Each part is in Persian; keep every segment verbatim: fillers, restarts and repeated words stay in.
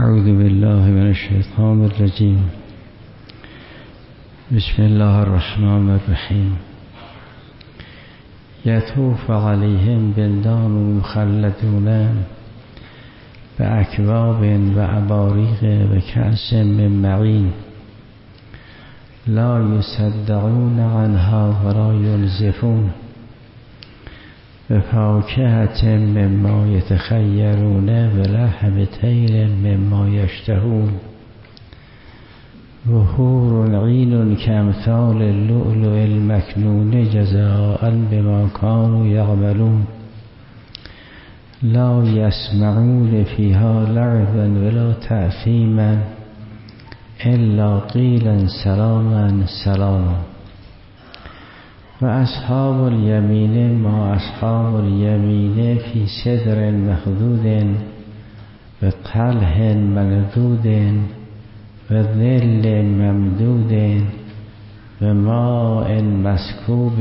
أعوذ بالله من الشيطان الرجيم. بسم الله الرحمن الرحيم. يطوف عليهم بلدان مخلدون بأكواب وأباريق وكأس من معين لا يصدعون عنها ولا ينزفون بفاكهة مما يتخيرون ولحم طير مما يشتهون وحور عين كأمثال اللؤلؤ المكنون جزاء بما كانوا يعملون لا يسمعون فيها لغوا ولا تأثيما إلا قيلا سلاما سلاما. وأصحاب اليمين ما أصحاب اليمين في سدر مخضود وطلح منضود وظل ممدود وماء مسكوب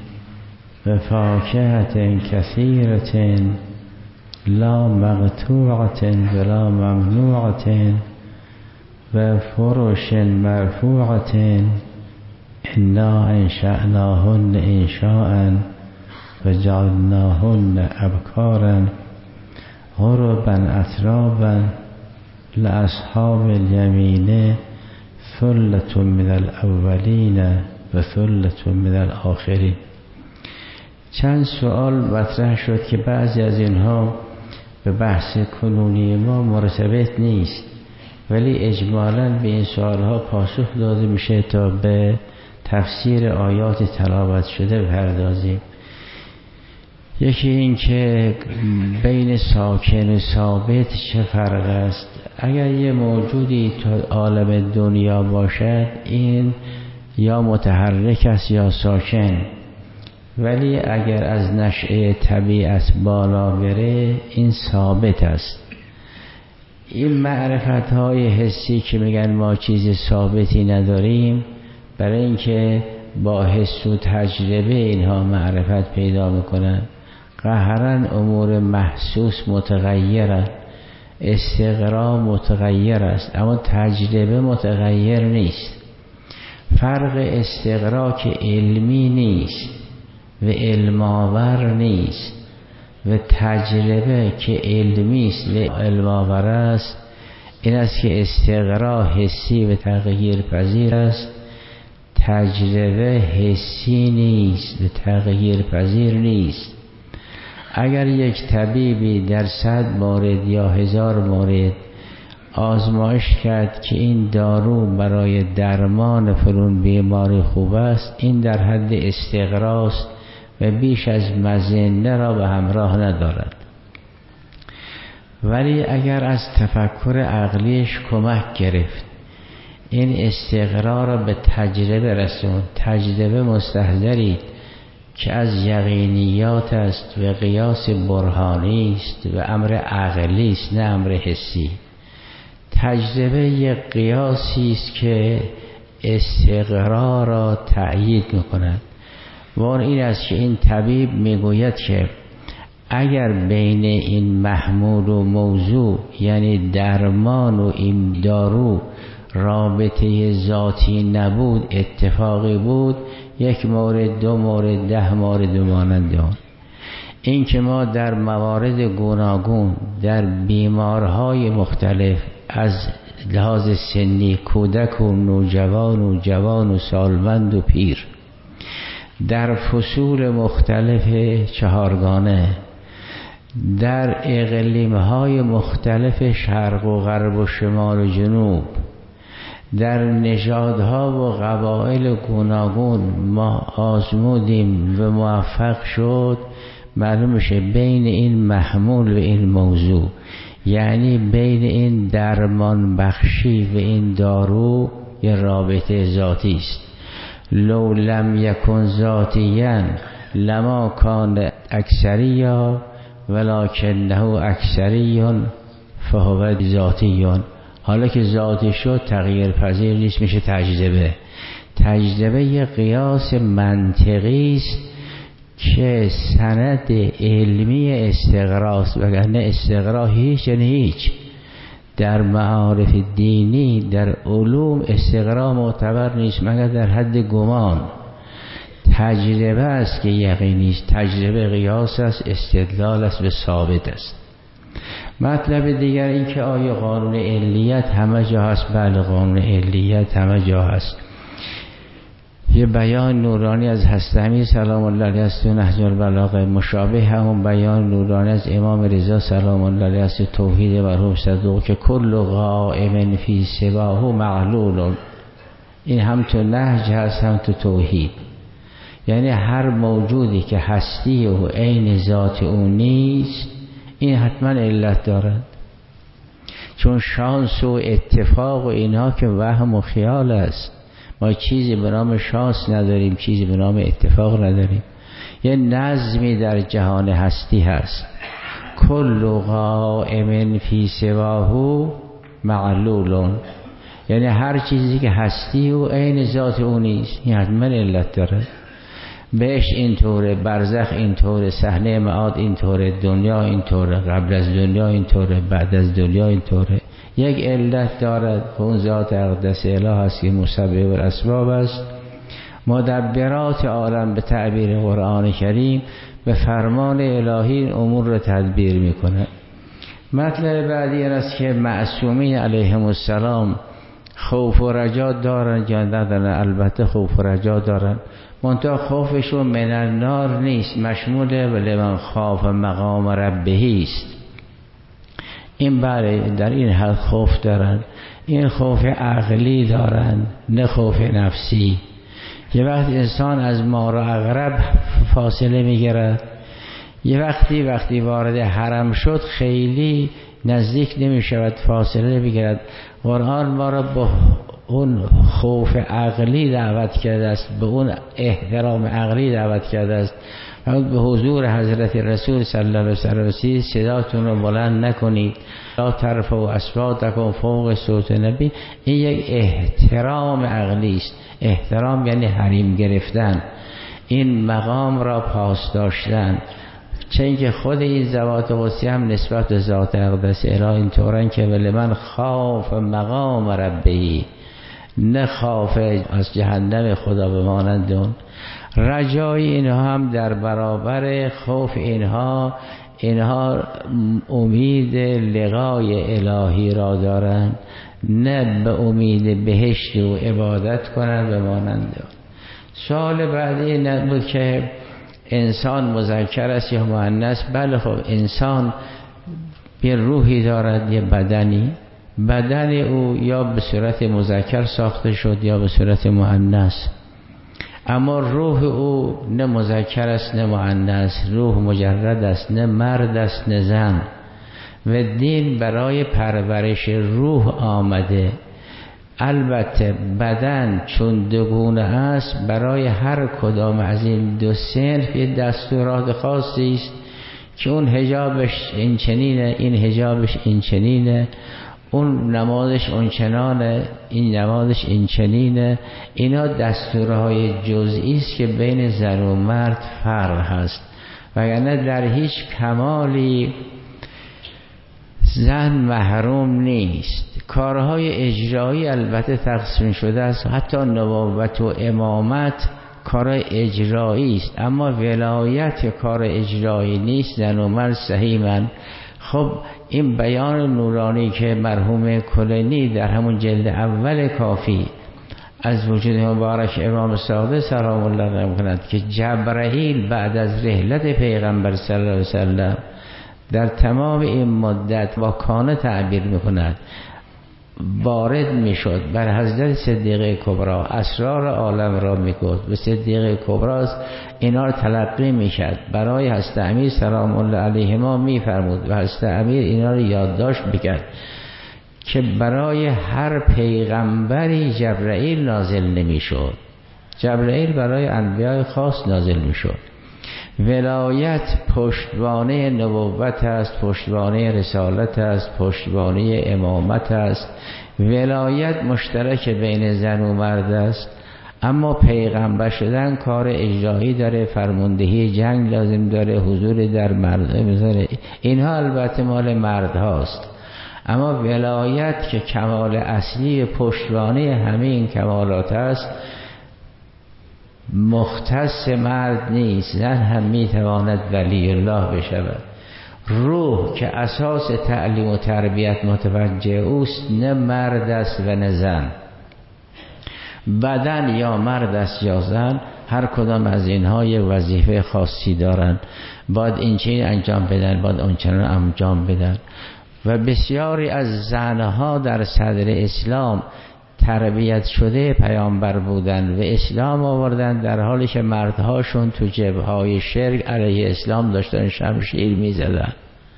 وفاكهة كثيرة لا مقطوعة ولا ممنوعة وفرش مرفوعة إنا أنشأناهن إنشاء وجعلناهن أبكارا عربا أترابا لأصحاب اليمين ثلة من الأولين وثلة من الآخرين. چند سوال مطرح شد که بعضی از اینها به بحث کنونی ما مرتبط نیست، ولی اجمالاً به این سوالها پاسخ داده میشه تا به تفسیر آیات تلاوت شده بپردازیم. یکی این که بین ساکن و ثابت چه فرق است. اگر یه موجودی تا عالم دنیا باشد این یا متحرک است یا ساکن، ولی اگر از نشأه طبیعت بالا بره این ثابت است. این معرفت های حسی که میگن ما چیز ثابتی نداریم، برای اینکه با حس و تجربه اینها معرفت پیدا میکنن. قهرن امور محسوس متغیرن، استقرا متغیر است اما تجربه متغیر نیست. فرق استقرا که علمی نیست و علماور نیست و تجربه که علمی است و علماور است این است که استقرا حسی و تغییر پذیر است، تجربه حسی نیست و تغییر پذیر نیست. اگر یک طبیبی در صد مورد یا هزار مورد آزمایش کرد که این دارو برای درمان فلان بیماری خوب است، این در حد استقراست و بیش از مظنه را به همراه ندارد. ولی اگر از تفکر عقلیش کمک گرفت، این استقرا را به تجربه رسوند. تجربه مستحضرید که از یقینیات است و قیاس برهانی است و امر عقلی است نه امر حسی. تجربه یک قیاسی است که استقرا را تأیید میکند. و این است که این طبیب میگوید که اگر بین این محمول و موضوع یعنی درمان و این دارو رابطه ذاتی نبود، اتفاقی بود، یک مورد دو مورد ده مورد مانند آن. این که ما در موارد گوناگون در بیمارهای مختلف از لحاظ سنی کودک و نوجوان و جوان و سالمند و پیر در فصول مختلف چهارگانه در اقلیم‌های مختلف شرق و غرب و شمال و جنوب در نژادها و قبایل گوناگون ما آزمودیم و موفق شد، معلوم میشه بین این محمول و این موضوع یعنی بین این درمان بخشی و این دارو یه رابطه ذاتی است. لو لم یکن ذاتیاً لما کان اکثریا ولکنه اکثریون فهو ذاتیون. حالا که ذاتی شد تغییر پذیر نیست، میشه تجربه. تجربه یه قیاس منطقی است که سند علمی استقراست، وگرنه استقرا هیچ یعنی هیچ. در معارف دینی در علوم استقرا معتبر نیست مگر در حد گمان. تجربه است که یقینی است، تجربه قیاس است، استدلال است و ثابت است. مطلب دیگر این که آیا قانون علیت همه جا هست؟ بله، قانون علیت همه جا هست. یه بیان نورانی از حضرت امیر سلام الله علیه است تو نهج البلاغه، مشابه همون بیان نورانی از امام رضا سلام الله علیه است توحید مرحوم صدوق که کل قائم فی سواه معلول. این هم تو نهج هست هم تو توحید. یعنی هر موجودی که هستی و عین ذات اون نیست این حتما علت دارد، چون شانس و اتفاق و اینها که وهم و خیال است. ما چیزی به نام شانس نداریم، چیزی به نام اتفاق نداریم. یه نظمی در جهان هستی هست. کل قائم فی سواه معلول، یعنی هر چیزی که هستی و عین ذات اون نیست این حتما علت دارد. بهشت اینطوره، برزخ اینطوره، صحنه معاد اینطوره، دنیا اینطوره، قبل از دنیا اینطوره، بعد از دنیا اینطوره. یک علت دارد، اون ذات اقدس اله است که مسبب الاسباب است. مدبرات عالم به تعبیر قرآن کریم به فرمان الهی امور را تدبیر میکنه. مطلب بعدی این است که معصومین علیهم السلام خوف و رجا دارن یا ندارن؟ البته خوف و رجا دارن، منتها خوفشون من النار نیست، مشمول لمن خاف مقام ربه است. این بله در این حد خوف دارن. این خوف عقلی دارن نه خوف نفسی. یه وقت انسان از مار و عقرب فاصله میگیره، یه وقتی وقتی وارد حرم شد خیلی نزدیک نمیشود، فاصله میگیرد. قرآن ما را با اون خوف عقلی دعوت کرده است، به اون احترام عقلی دعوت کرده است. به حضور حضرت رسول صلی الله علیه و سلم صداتون رو بلند نکنید، لا ترفعوا اصواتکم فوق صوت نبی. این یک احترام عقلی است. احترام یعنی حریم گرفتن، این مقام را پاس داشتن. چون که خود این ذوات قدسی هم نسبت به ذات اقدس اله اینطورن که ولی من خاف مقام ربی، نه خاف از جهنم خدا بمانند اون. رجای اینها هم در برابر خوف اینها، اینها امید لقای الهی را دارن، نه به امید بهشت و عبادت کنن بمانند اون. سوال بعدی این بود که انسان مذکر است یا مؤنث؟ بله، خب انسان یه روحی دارد، یه بدنی. بدن او یا به صورت مذکر ساخته شد یا به صورت مؤنث، اما روح او نه مذکر است نه مؤنث. روح مجرد است، نه مرد است نه زن. و دین برای پرورش روح آمده. البته بدن چون دوگونه است، برای هر کدام از این دو صنف یه دستورات خاصی است که اون حجابش این چنینه، این حجابش این چنینه، اون نمازش اون چنانه، این نمازش این چنینه. اینا دستورهای جزئی است که بین زن و مرد فرق هست، وگرنه در هیچ کمالی زن محروم نیست. کارهای اجرایی البته تقسیم شده است، حتی نبوت و امامت کار اجرایی است، اما ولایت کار اجرایی نیست. زن و مرد سهیمن. خب این بیان نورانی که مرحوم کلینی در همون جلد اول کافی از وجود مبارک امام صادق سلام الله علیه می‌کند که جبرائیل بعد از رحلت پیغمبر صلی الله علیه وسلم در تمام این مدت با کانه تعبیر می‌کند وارد میشد بر حضرت صدیقه کبری، اسرار عالم را میگفت و صدیقه کبری اینا را تلقی میکرد، برای حضرت امیر سلام الله علیهما میفرمود و حضرت امیر اینا را یادداشت میکرد که برای هر پیغمبری جبرائیل نازل نمیشد. جبرائیل برای انبیاء خاص نازل میشد. ولایت پشتوانه نبوت است، پشتوانه رسالت است، پشتوانه امامت است. ولایت مشترک بین زن و مرد است، اما پیغمبر شدن کار اجرایی داره، فرماندهی جنگ لازم داره، حضور در مردم داره. اینها البته مال مرد هاست، اما ولایت که کمال اصلی پشتوانه همه این کمالات است مختص مرد نیست، زن هم میتواند ولی الله بشود. روح که اساس تعلیم و تربیت متوجه اوست، نه مرد است و نه زن. بدن یا مرد است یا زن، هر کدام از اینها یک وظیفه خاصی دارن، باید این چیز انجام بدن، باید اون چنان انجام بدن. و بسیاری از زنها در صدر اسلام تربیت شده پیامبر بودن و اسلام آوردن، در حالی که مردهاشون تو جبهه‌های شرک علیه اسلام داشتن شمشیر می‌زدن.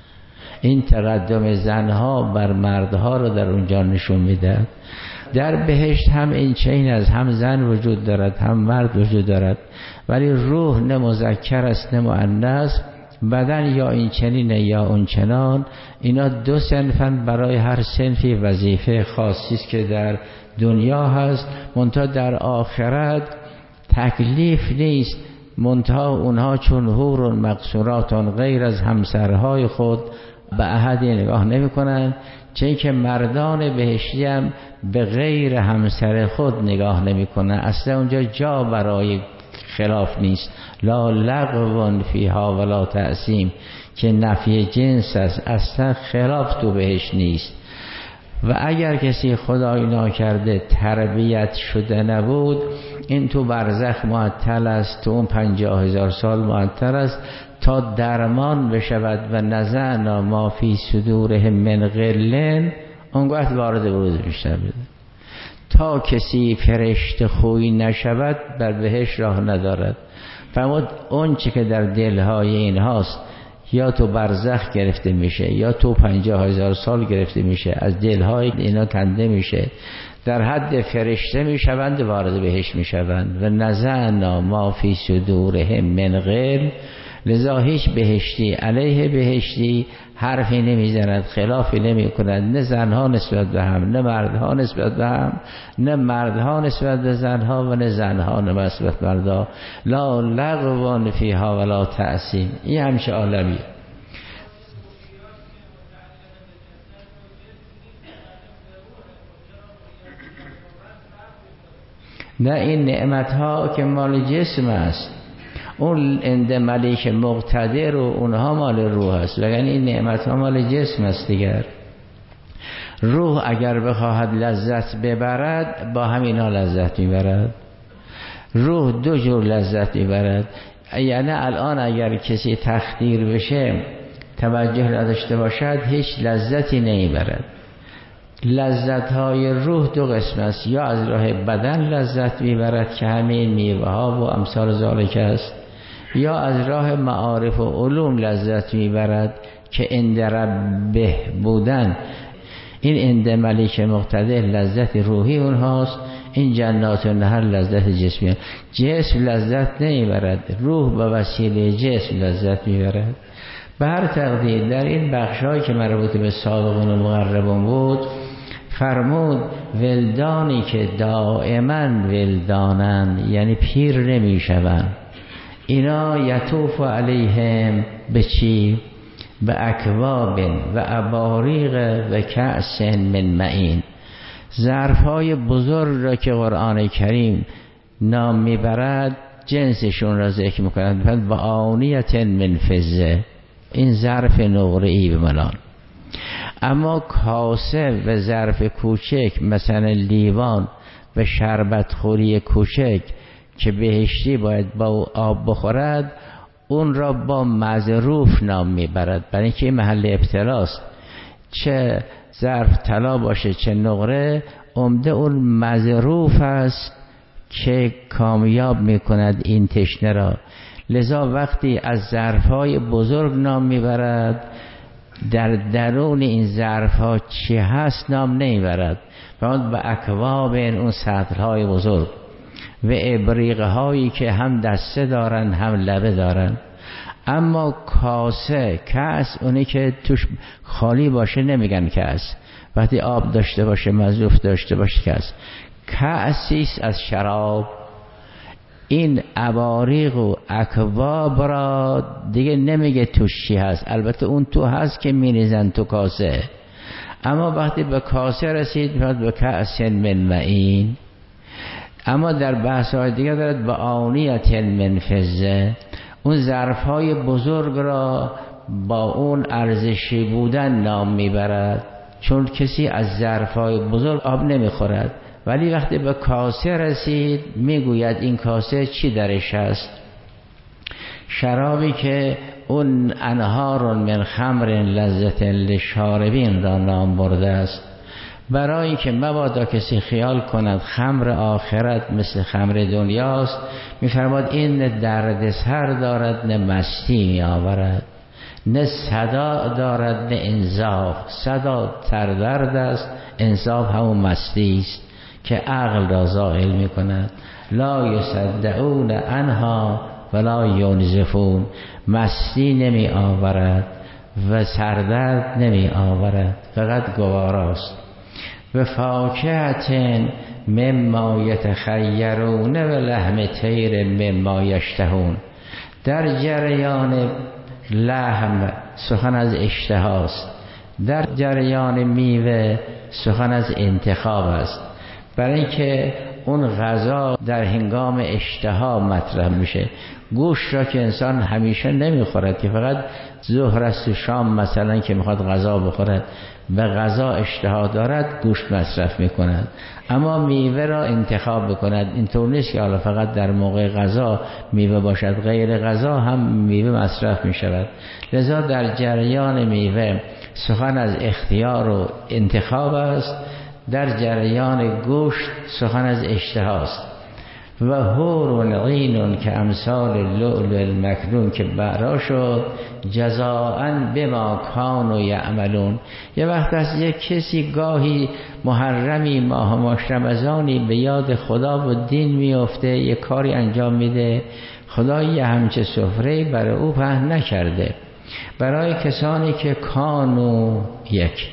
این تقدم زنها بر مردها رو در اونجا نشون میده. در بهشت هم این چین از هم زن وجود دارد هم مرد وجود دارد، ولی روح نه مذکر است نه مؤنث. بدن یا این چنینه یا اون چنان. اینا دو صنفن، برای هر صنفی وظیفه خاصی است که در دنیا هست، منتها در آخرت تکلیف نیست. منتها اونها چون حور مقصوراتون غیر از همسرهای خود به احدی نگاه نمی کنن، چون که مردان بهشتی هم به غیر همسر خود نگاه نمی کنن. اصلا اونجا جا برای خلاف نیست. لا لغو فیها ولا تعصیم، که نفی جنس است، اصلا خلاف تو بهش نیست. و اگر کسی خدای ناکرده تربیت شده نبود، این تو برزخ معطل است، تو اون پنجاه هزار سال معطل است تا درمان بشود. و نزعنا ما فی صدورهم من غل، اونگاه وارد ورود بیشتر بده. تا کسی فرشته خوی نشود بر بهش راه ندارد. فرمود اون چی که در دلهای این هاست یا تو برزخ گرفته میشه یا تو پنجاه هزار سال گرفته میشه، از دلهای اینا کنده میشه، در حد فرشته میشوند وارد بهش میشوند. و نزعنا ما فی صدورهم من غل، لذا هیچ بهشتی علیه بهشتی حرفی نمیزند، خلافی نمی کند، نه زنها نسبت به هم نه مردها نسبت به هم، نه مردها نسبت به زنها و نه زنها نسبت به مردها. لا لغو فیها ولا تعصیم. این همشه عالمی. نه، این نعمت ها که مال جسم است، اون اند ملیک مقتدر و اونها مال روح است، وگرنه این نعمت ها مال جسم است دیگر. روح اگر بخواهد لذت ببرد با همینا لذت میبرد. روح دو جور لذت میبرد. یعنی الان اگر کسی تخدیر بشه توجه نداشته باشد هیچ لذتی نمیبرد. لذت های روح دو قسم است، یا از راه بدن لذت میبرد که همین میوه ها و امثال ذالک است، یا از راه معارف و علوم لذت میبرد که اند ربه بودن. این اند ملیک مقتدر لذت روحی اونهاست، این جنات النهر لذت جسمی. جسم لذت نمیبرد، روح به وسیله جسم لذت میبرد. به هر تقدیر در این بخشایی که مربوط به سابقون و مقربون بود فرمود ولدانی که دائما ولدانند، یعنی پیر نمیشوند، اینا یطوف علیهم به چی؟ به اکواب و اباریق و کأس من معین. ظرفهای بزرگ را که قرآن کریم نام میبرد جنسشون را ذکر میکنند. و آنیت من فضه، این ظرف نقره‌ای به منان. اما کاسه و ظرف کوچک مثلا لیوان و شربت خوری کوچک که بهشتی باید با آب بخورد، اون را با مظروف نام میبرد، برای اینکه این محل ابتلاست. چه ظرف طلا باشه چه نقره، عمده اون مظروف است که کامیاب میکند این تشنه را. لذا وقتی از ظرفهای بزرگ نام میبرد، در درون این ظرفها چی هست نام نمیبرد. فرمود به اکواب، اون سطرهای بزرگ، و ابریقه هایی که هم دسته دارن هم لبه دارن. اما کاسه، کاس، اونی که توش خالی باشه نمیگن کاس، وقتی آب داشته باشه مظروف داشته باشه کاس. کاسیس از شراب. این اباریق و اکواب را دیگه نمیگه توش چی هست، البته اون تو هست که مینیزن تو کاسه، اما وقتی به کاسه رسید میاد به کأس من معین. اما در بحث های دیگه دارد به آنیت من فضه، اون ظرف های بزرگ را با اون ارزشی بودن نام میبرد، چون کسی از ظرف های بزرگ آب نمیخورد، ولی وقتی به کاسه رسید میگوید این کاسه چی درش هست. شرابی که اون انهار من خمر لذت للشاربین را نام برده است، برای اینکه مبادا کسی خیال کند خمر آخرت مثل خمر دنیاست، میفرماد این نه دردسر دارد نه مستی میآورد، نه صدا دارد نه انصاف. صدا سردرد است، انصاف همون مستی است که عقل را زائل میکند. لا یصدعون عنها ولا ینزفون، مستی نمی آورد و سردرد نمی آورد، فقط گواراست. و فاکهة مما یتخیرون و لحم طیر مما یشتهون، در جریان لحم سخن از اشتهاست، در جریان میوه سخن از انتخاب است، برای اینکه اون غذا در هنگام اشتها مطرح میشه. گوشت را که انسان همیشه نمیخورد که فقط ظهر است و شام مثلا که میخواد غذا بخورد و غذا اشتها دارد گوشت مصرف میکند، اما میوه را انتخاب بکند. اینطور نیست که حالا فقط در موقع غذا میوه باشد، غیر غذا هم میوه مصرف میشود. لذا در جریان میوه سخن از اختیار و انتخاب است، در جریان گوشت سخن از اشتهاست. و حور عین که امثال اللؤلؤ المکنون، که برا شد جزاء بما کانوا یعملون. یه وقت از یک کسی گاهی محرمی ماه ماه رمضانی به یاد خدا و دین میفته، یه کاری انجام میده، خدا یه همچه سفره برای او پهن نکرده. برای کسانی که کانو یک،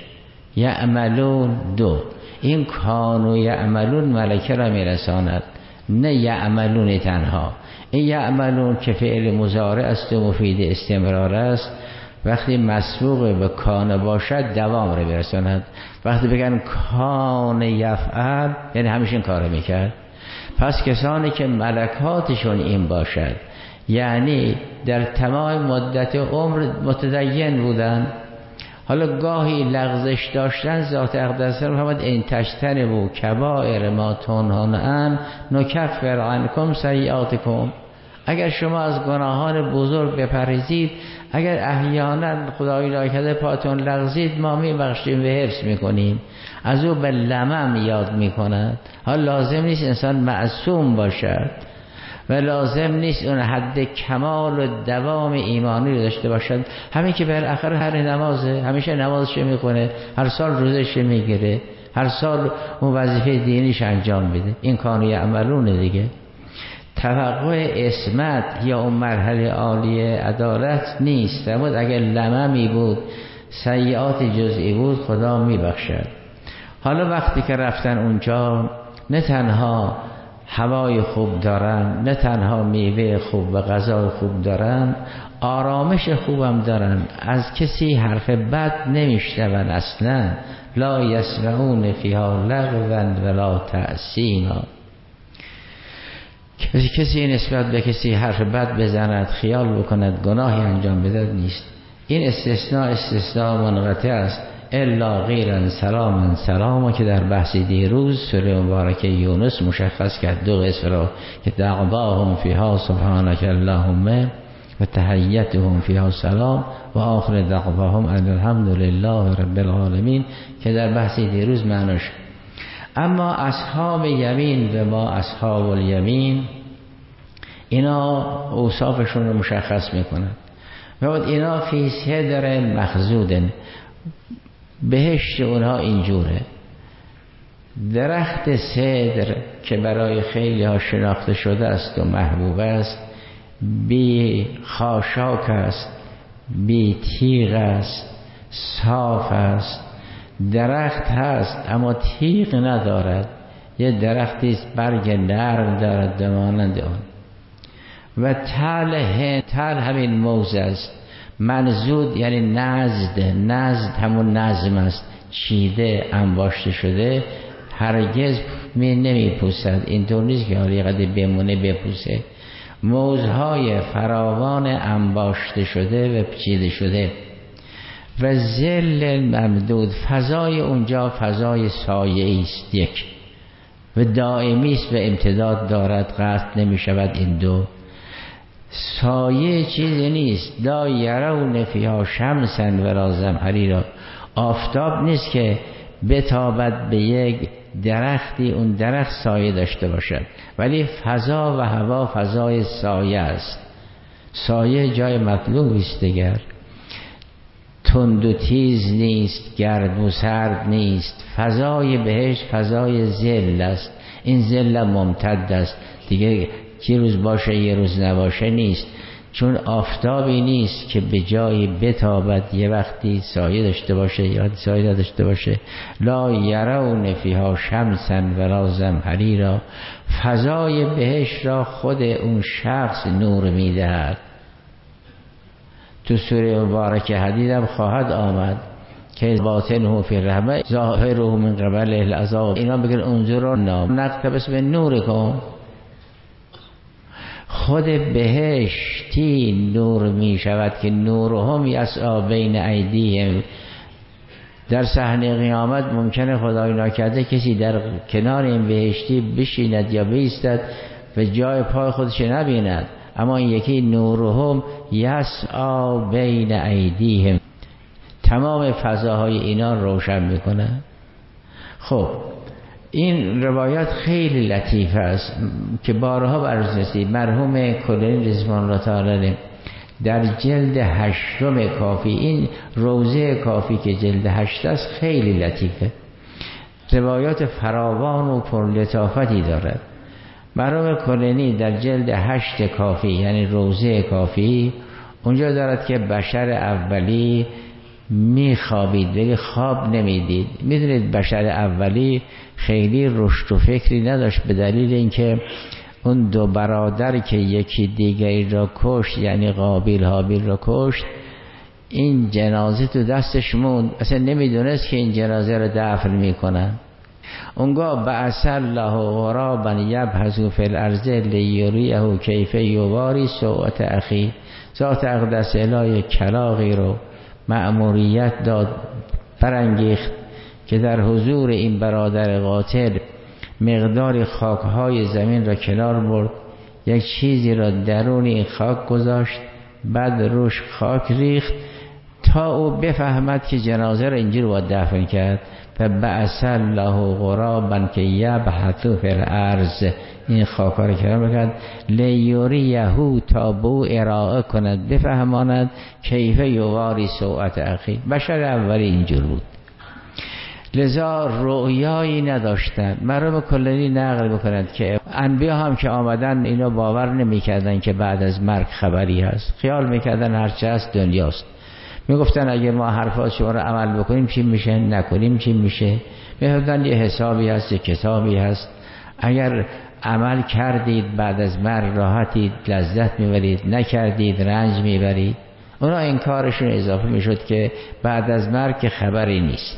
یعملون دو، این کانو یعملون ملکه را میرساند، نه یعملون تنها. این یعملون که فعل مضارع است و مفید استمرار است، وقتی مسبوق به کان باشد دوام را برساند. وقتی بگن کان یفعل یعنی همیشه این کار میکرد. پس کسانی که ملکاتشون این باشد، یعنی در تمام مدت عمر متدین بودن، حالا گاهی لغزش داشتن، ذات اقدس فرمود این تجتنبوا کبائر ما تنهون عنه نکفر عنکم سیئاتکم. اگر شما از گناهان بزرگ بپرهیزید، اگر احیانا خدای را کرده پاتون لغزید، ما میبخشیم و حفظ میکنیم. از او به لمم یاد میکند. حالا لازم نیست انسان معصوم باشد و لازم نیست اون حد کمال و دوام ایمانی رو داشته باشد. همین که بالاخره هر نمازه، همیشه نمازش میکنه، هر سال روزش میگیره، هر سال اون وظیفه دینیش انجام میده، این کانو یعملونه دیگه. توقع اسمت یا اون مرحله عالی عدالت نیست. اما اگر لممی بود، سیئات جزئی بود، خدا میبخشد. حالا وقتی که رفتن اونجا، نه تنها هوای خوب دارن، نه تنها میوه خوب و غذای خوب دارن، آرامش خوبم دارن، از کسی حرف بد نمیشنون اصلا. لا یسمعون فیها لغوا ولا تأثیما. کسی کسی نسبت به کسی حرف بد بزند، خیال بکند، گناهی انجام بده نیست. این استثناء استثناء منقطع است. الا غیرا سلاما سلاما که در بحث دیروز سوره مبارکه یونس مشخص کرد دو قسم را که دعواهم فیها سبحانک اللهم و تحیتهم فیها سلام و آخر دعواهم ان الحمد لله رب العالمین که در بحث دیروز معناش. اما اصحاب یمین و ما اصحاب الیمین، اینا اوصافشون رو مشخص میکنند و اینا فی صدر مخضود، بهشت اونها اینجوره. درخت صدر که برای خیلی ها شناخته شده است و محبوب است، بی خاشاک است، بی تیغ است، صاف است. درخت هست اما تیغ ندارد، یه درختی است برگ نرم دارد مانند آن. و تل هند، تل همین موز است. منزود یعنی نزد، نزد همون نظم است، چیده انباشته شده هرگز می نمی پوسد. اینطور نیست که حالی قدر بمونه بپوسه. موزهای فراوان انباشته شده و چیده شده و ظل ممدود، فضای اونجا فضای سایه است یک و دائمی است و امتداد دارد، قطع نمی شود. این دو سایه چیزی نیست. لا یرون فیها شمسا ولا زمهریرا، آفتاب نیست که بتابد به یک درختی اون درخت سایه داشته باشد، ولی فضا و هوا فضای سایه است. سایه جای مطلوب است دیگر، تند و تیز نیست، گرد و سرد نیست. فضای بهشت فضای ظل است. این ظل ممتد است دیگه، یه روز باشه یه روز نباشه نیست، چون آفتابی نیست که به جایی بتابد یه وقتی سایه داشته باشه یا سایه نداشته باشه. لا یرون فیها شمسا ولا زمهریرا، فضای بهشت را خود اون شخص نور میدهد. تو سوره مبارکه حدید هم خواهد آمد که باطنه فی الرحمه ظاهره من قبل العذاب. اینا بگن انظرنا نقتبس من نورکم، خود بهشتی نور می شود که نورهم یسعی بین ایدیهم. در صحنه قیامت ممکنه خدای ناکرده کسی در کنار این بهشتی بشیند یا بایستد و جای پای خودش نبیند، اما این یکی نورهم یسعی بین ایدیهم، تمام فضاهای اینا روشن میکنه. خب این روایت خیلی لطیف است که بارها بررسی رسید. مرحوم کلینی رضوان الله تعالی در جلد هشتم کافی، این روضه کافی که جلد هشت است خیلی لطیفه، روایات فراوان و پرلطافتی دارد. مرحوم کلینی در جلد هشت کافی یعنی روضه کافی اونجا دارد که بشر اولی میخوابید ولی خواب نمیدید. میدونید بشر اولی خیلی رشد و فکری نداشت به دلیل اینکه اون دو برادر که یکی دیگری را کشت، یعنی قابیل حابیل را کشت، این جنازه تو دستش موند، اصلا نمیدونست که این جنازه را دفن میکنن. اونگاه بعث الله غرابا یبحث فی الارض لیریه کیف یواری سوءة اخی. ذات اقدس الهی کلاغی رو مأموریت داد، برانگیخت که در حضور این برادر قاتل مقدار خاکهای زمین را کنار برد، یک چیزی را درون این خاک گذاشت، بعد روش خاک ریخت تا او بفهمد که جنازه را اینجور باید دفن کرد. فبعث الله غرابا که یبحث فی الارض، این خاکا را کنار بکرد لیریه تا بو ارائه کند بفهماند کیف یواری سوءة اخی. بشر اولی اینجور بود، لذا رؤیایی نداشتن. مرحوم کلینی نقل میکند که انبیا هم که آمدن اینا باور نمیکردن که بعد از مرگ خبری هست، خیال میکردن هرچه هست دنیاست. میگفتن اگه ما حرفات شما رو عمل بکنیم چی میشه، نکنیم چی میشه. میگفتن یه حسابی هست، یه کتابی هست، اگر عمل کردید بعد از مرگ راحتید لذت میبرید، نکردید رنج میبرید. اونا این کارشون اضافه میشد که بعد از مرگ خبری نیست.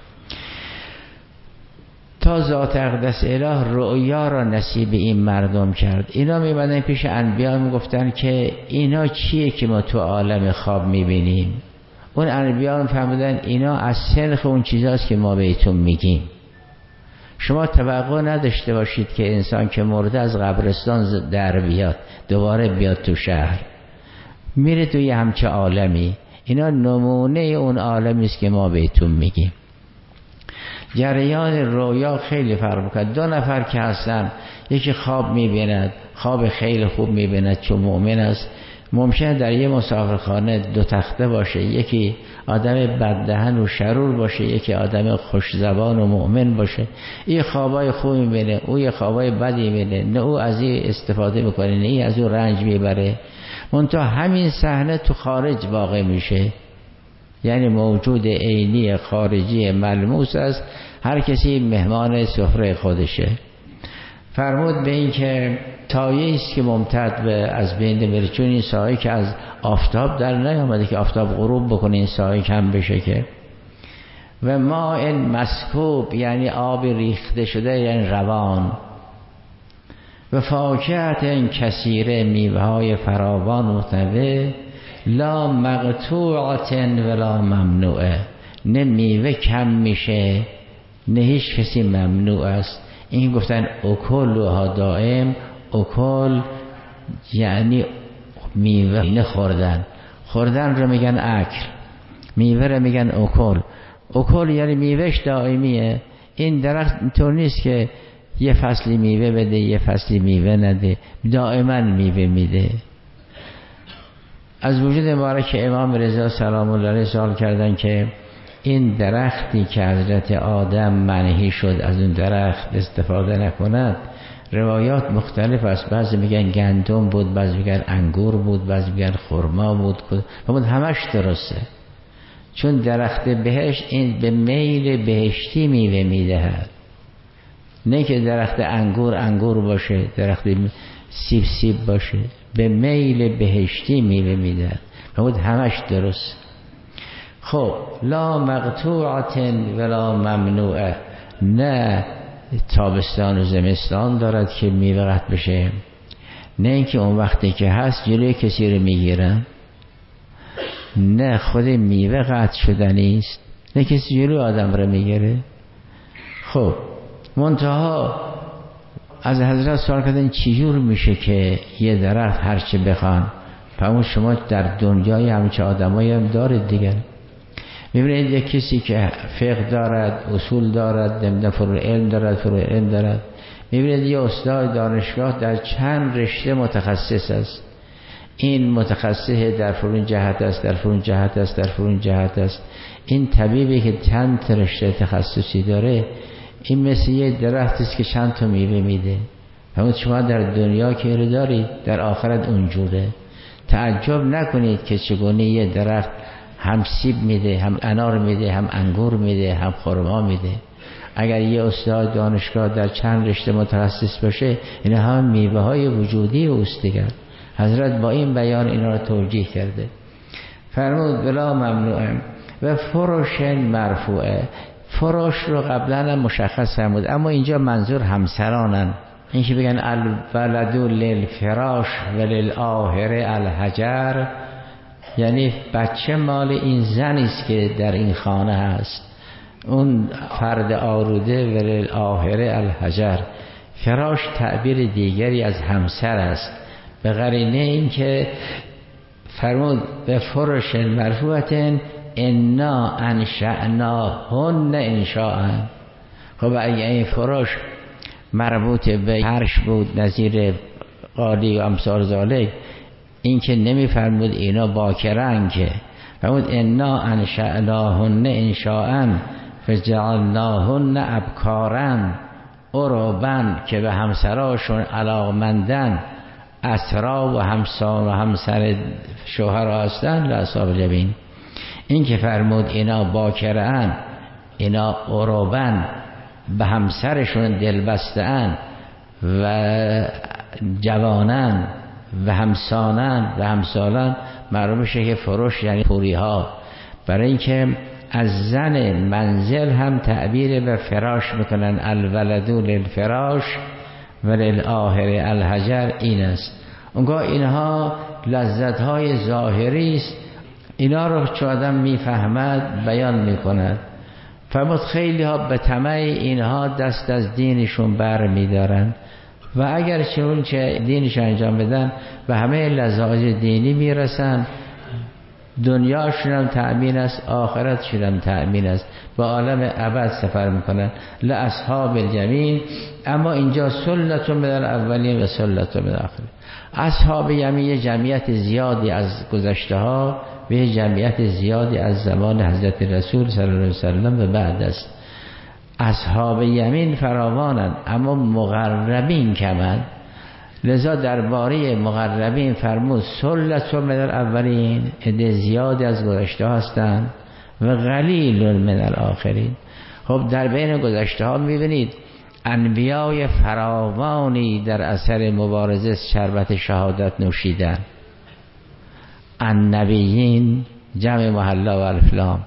تا ذات اقدس اله رؤیا را نصیب این مردم کرد. اینا میبندن پیش انبیا میگفتن که اینا چیه که ما تو عالم خواب میبینیم. اون انبیا میفهمیدن اینا از سنخ اون چیزاست که ما بهتون میگیم. شما توقع نداشته باشید که انسان که مرده از قبرستان در بیاد دوباره بیاد تو شهر، میره توی همچه عالمی. اینا نمونه اون عالمی است که ما بهتون میگیم. جریان رویا خیلی فرق میکنه. دو نفر که هستن، یکی خواب میبیند، خواب خیلی خوب میبیند چون مؤمن است، ممکنه در یه مسافرخانه دو تخته باشه، یکی آدم بددهن و شرور باشه، یکی آدم خوش زبان و مؤمن باشه. این خوابای خوب میبینه، او یه خوابای بدی میبینه، نه او از این استفاده میکنه نه این از او رنج میبره. منتها همین صحنه تو خارج واقع میشه، یعنی موجود عینی خارجی ملموس است، هر کسی مهمان سفره خودشه. فرمود به این که سایه است که ممتد به از بین بره، چون این سایه که از آفتاب در نیامده که آفتاب غروب بکنه این سایه کم بشه که. و ماء مسکوب یعنی آب ریخته شده یعنی روان، و فاکهة کثیره میوه های فراوان متنوع، لا مقطوعة ولا ممنوعه، نه میوه کم میشه نه هیچ کسی ممنوع است. این گفتن اکلها دائم، اکل یعنی میوه نخوردن، خوردن رو میگن اکل، میوه رو میگن اکل. اکل یعنی میوهش دائمیه. این درخت اینطور نیست که یه فصلی میوه بده یه فصلی میوه نده، دائما میوه میده. از وجود مبارک امام رضا سلام الله علیه سوال کردن که این درختی که حضرت آدم منهی شد از اون درخت استفاده نکند، روایات مختلف است، بعضی میگن گندم بود، بعضی میگن انگور بود، بعضی میگن خرما بود، بود همش درسته. چون درخت بهشت این به میل بهشتی میوه میدهد، نه که درخت انگور انگور باشه، درخت سیب سیب باشه، به میل بهشتی میوه میدهد، بود همش درست. خب لا مقطوعة ولا ممنوعه، نه تابستان و زمستان دارد که میوه قطع بشه، نه اینکه اون وقتی که هست جلوی کسی رو میگیرن، نه خود میوه قطع شدنی است، نه کسی جلوی آدم رو میگیره. خب منتها از حضرت سوال کردن چجور میشه که یه درخت هرچه بخوان، فرمود شما در دنیای همچه آدمایی هم دارید دیگر. میبینید یک کسی که فقه دارد، اصول دارد، نمیدونم فروع علم دارد، فروع علم دارد، میبینید یه استاد دانشگاه در چند رشته متخصص است، این متخصص در فلان جهت است، در فلان جهت است، در فلان جهت است. این طبیبی که چند رشته تخصصی داره، این مثل یه درخت است که چند تا میوه میده. همون شما در دنیا که رو دارید، در آخرت اونجوره. تعجب نکنید که چگونه یه درخت هم سیب میده، هم انار میده، هم انگور میده، هم خرما میده. اگر یه استاد دانشگاه در چند رشته متخصص باشه، این هم میوه های وجودی اوست دیگر. حضرت با این بیان اینا رو توجیه کرده. فرمود بلا ممنوعه و فروش مرفوعه. فروش رو قبلا هم مشخص فرمود، اما اینجا منظور همسرانن. این که بگن الولد للفراش و للآخره الحجر، یعنی بچه مال این زنی است که در این خانه هست، اون فرد آروده و للآخره الحجر. فراش تعبیر دیگری از همسر است، به قرینه این که فرمود به فروش مرفوعتن انا انشأناهن انشاء. خب اگه این فروش مربوط به فرش بود نظیر قالی و امثال ذالک، این که نمی فرمود اینا باکرن، که فرمود انا انشأناهن انشاء فجعلناهن ابکارا عربا، که به همسراشون علاقمندن، اسرا و همسان و همسر شوهر هستن لاصحاب الیمین. این که فرمود اینا باکرن، اینا عربا به همسرشون دلبستن و جوانن و همسانن و همسالن، معلوم میشه که فروش یعنی پوری ها. برای اینکه از زن منزل هم تعبیر به فراش میکنن، الولد للفراش و للآخره الحجر، این است. اونگاه اینها لذت های ظاهری است، اینا رو چه آدم میفهمد بیان میکند. فرمود خیلی ها به طمع اینها دست از دینشون بر میدارن و اگر چون چه دینش انجام بدن به همه لذات دینی میرسن، دنیاشون هم تأمین است، آخرتشون هم تأمین است، به عالم ابد سفر میکنن. لاصحاب الیمین. اما اینجا سلت من الاولین و سلت من الاخرین. اصحاب یمین جمعیت زیادی از گذشته ها و جمعیت زیادی از زمان حضرت رسول صلی الله علیه وسلم و بعد است. اصحاب یمین فراوانند اما مقربین کمند، لذا درباره مقربین فرمود سلت من الاولین، عده زیادی از گذشته هستند و قلیل من الاخرین. خب در بین گذشته ها میبینید انبیای فراوانی در اثر مبارزه شربت شهادت نوشیدن. النبیین جمع محلا و الفلام،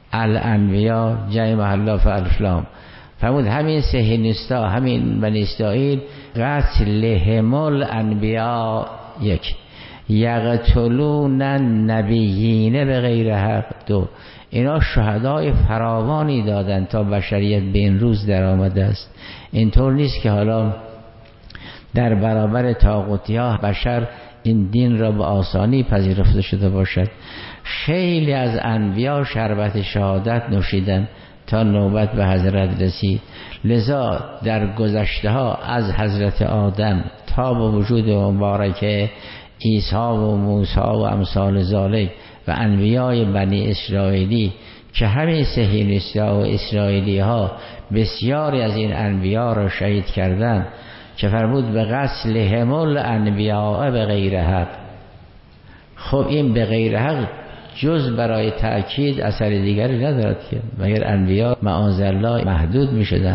الانبیا جای محلا فالفلام فرمود همین صهیونیستا، همین بنی اسرائیل، قتلهم الانبیا یک، یقتلون النبیین به غیر حق دو، اینا شهدای فراوانی دادن تا بشریت به این روز در آمده است. اینطور نیست که حالا در برابر طاغوتی ها بشر این دین را به آسانی پذیرفته شده باشد. خیلی از انبیا شربت شهادت نوشیدن تا نوبت به حضرت رسید. لذا در گذشته ها از حضرت آدم تا به وجود مبارک عیسی و موسی و امثال ذالک و انبیای بنی اسرائیلی که همین صهیونیست‌ها و اسرائیلی ها بسیاری از این انبیا را شهید کردند که فرمود به قتلهم الانبیاء به غیر حق. خب این به غیر حق جز برای تأکید اثر دیگری ندارد که مگر انبیا معاذالله محدود می شدن.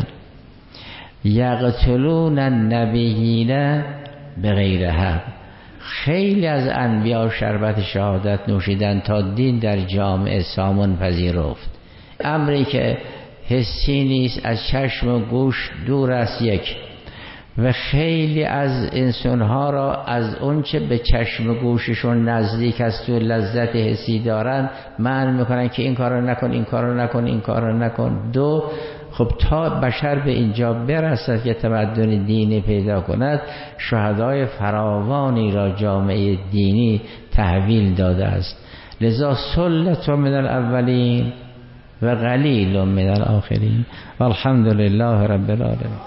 یقتلون النبیین به غیر حق، خیلی از انبیا شربت شهادت نوشیدن تا دین در جامعه سامون پذیرفت. امری که حسی نیست، از چشم و گوش دور است یک، و خیلی از انسانها را از اون چه به چشم و گوششون نزدیک است و لذت حسی دارن منع میکنن که این کارو نکن، این کارو نکن، این کارو نکن. دو، خب تا بشر به اینجا برسد که تمدن دینی پیدا کند، شهدای فراوانی را جامعه دینی تحویل داده است. لذا سلة من الاولین و قلیل من الاخرین. والحمد لله رب العالمین.